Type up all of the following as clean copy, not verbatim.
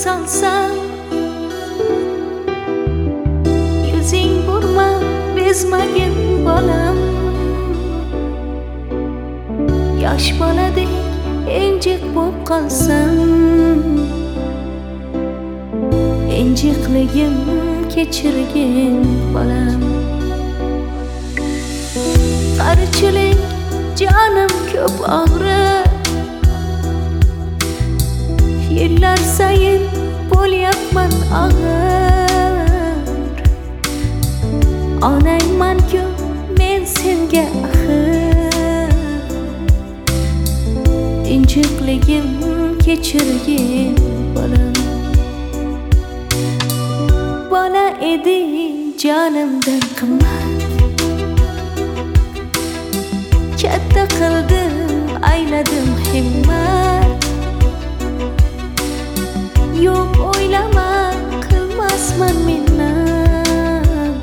solsam, yuzing burma bezmagin bolam. Yosh boladek injiq bo'lib qolsam, injiqligim kechirgin bolam. Qarichilik jonim ko'p og'rir, yillar sayin bo'lyapman og'ir. Onangman-ku men senga axir, injiqligim kechirgin bolam. Bola eding jonimdan qimmat, katta qildim ayladim himmat. Yo'q o'ylama qilmasman minnat,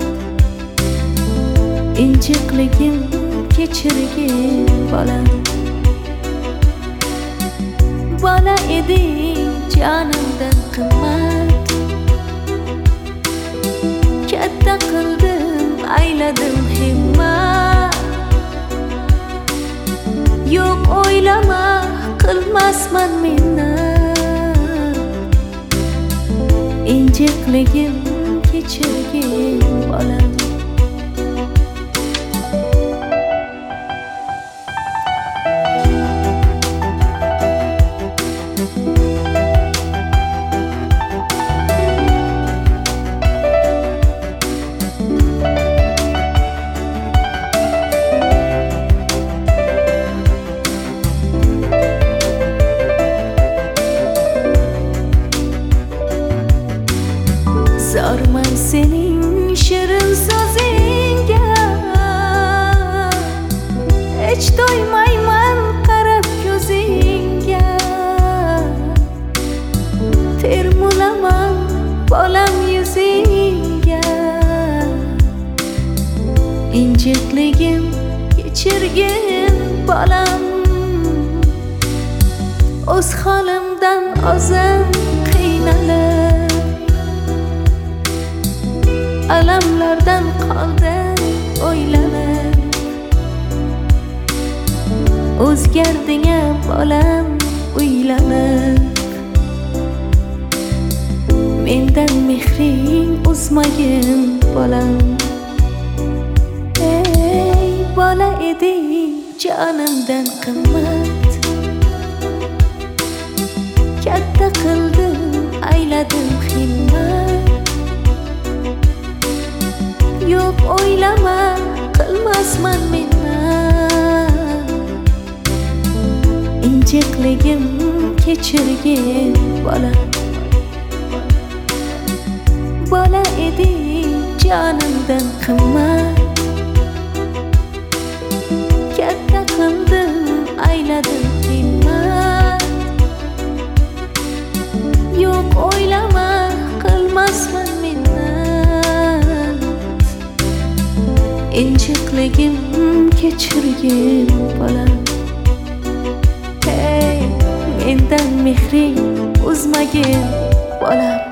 injiqligim kechirgin bolam. Bola eding jonimdan qimmat, katta qildim ayladim himmat. Yo'q o'ylama qilmasman minnat, injiqligim kechirgin bolam. Zorman sening shirin so'zingga, hech to'ymayman qarab ko'zingga. Termulaman bolam yuzingga, injiqligim kechirgin bolam. O'z holimdan o'zim qiynalib, alamlardan qoldim o'ylanib. O'zgarding-a bolam uylanib, mendan mehring uzmagin bolam. Ey bola eding jonimdan qimmat, katta qildim ayladim himmat. Yo'q o'ylama qilmasman minnat, injiqligim kechirgin bolam. Bola eding jonimdan qimmat, katta qildim ayladim himmat. Yo'q o'ylama qilmasman minnat, injiqligim kechirgin bolam. Hey, mendan mehring uzmagin bolam.